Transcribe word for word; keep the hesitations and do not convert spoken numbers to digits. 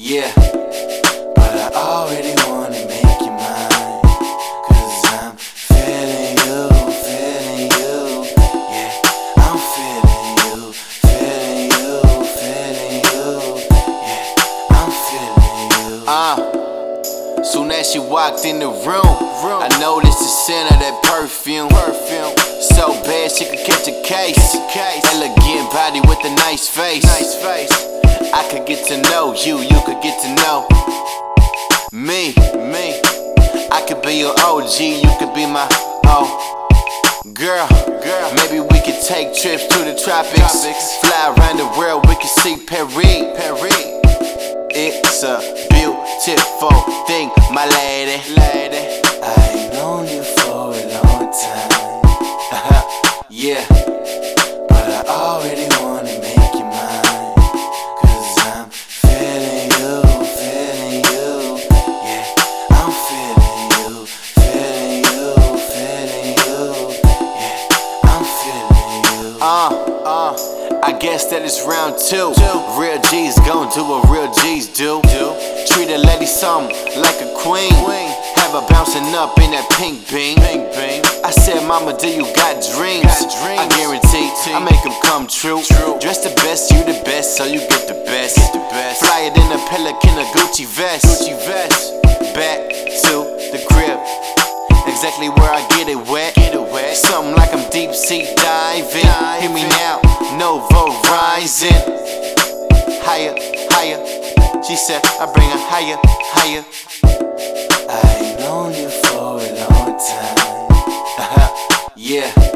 Yeah, but I already wanna make you mine, cause I'm feeling you, feeling you. Yeah, I'm feeling you, feeling you, feeling you. Yeah, I'm feeling you. Uh, soon as she walked in the room, I noticed the scent of that perfume. Perfume, so bad she could catch a case. Elegant body with a nice face. Nice face. I could get to know you, you could get to know me, me. I could be your O G, you could be my oh girl, girl. Maybe we could take trips to the tropics, tropics. Fly around the world, we could see Paris, Paris. It's a beautiful thing, my lady, lady. I've known you for a long time. Yeah, but I already wanna make you mine. Uh, uh, I guess that it's round two. Real G's gon' do what real G's do. Treat a lady something like a queen. Have her bouncing up in that pink beam. I said, mama, do you got dreams? I guarantee I make them come true. Dress the best, you the best, so you get the best. Flyer than a Pelican, a Gucci vest. Back to the crib, exactly where I get it wet. Something like I'm deep sea diving. Hear me now, Novo rising. Higher, higher. She said I bring her higher, higher. I've known you for a long time. Yeah.